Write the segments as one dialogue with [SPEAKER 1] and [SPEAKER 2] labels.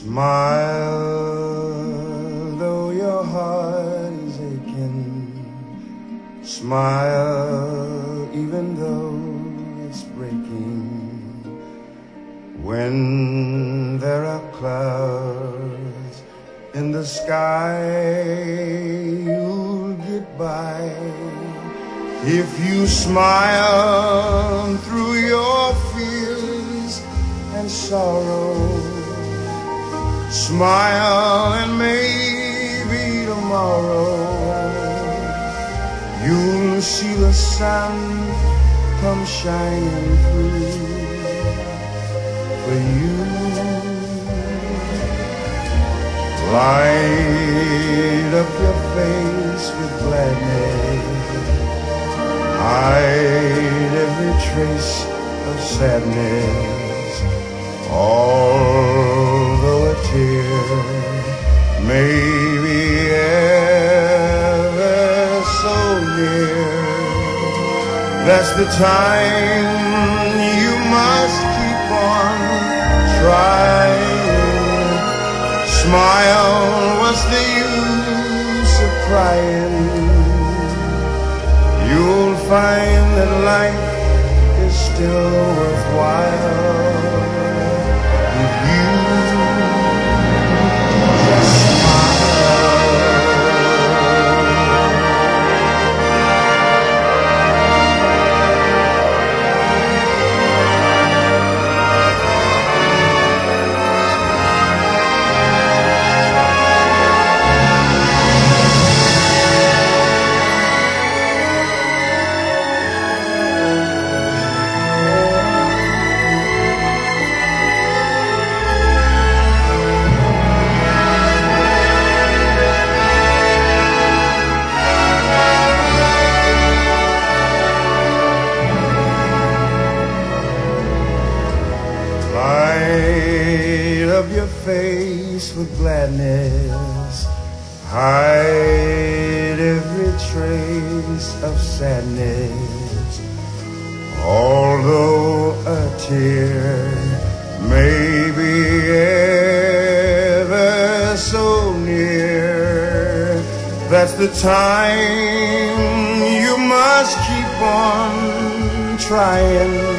[SPEAKER 1] Smile, though your heart is aching. Smile, even though it's breaking. When there are clouds in the sky, you'll get by. If you smile through your fears and sorrow, smile and maybe tomorrow you'll see the sun come shining through for you. Light up your face with gladness, hide every trace of sadness. Although a tear may be ever so near, that's the time you must keep on trying. Smile, what's the use of crying? You'll find that life is still worthwhile. Light up your face with gladness, hide every trace of sadness. Although a tear may be ever so near, that's the time you must keep on trying.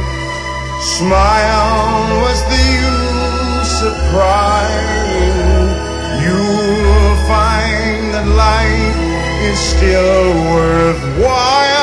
[SPEAKER 1] Smile, what's the use of crying? You'll find that life is still worthwhile.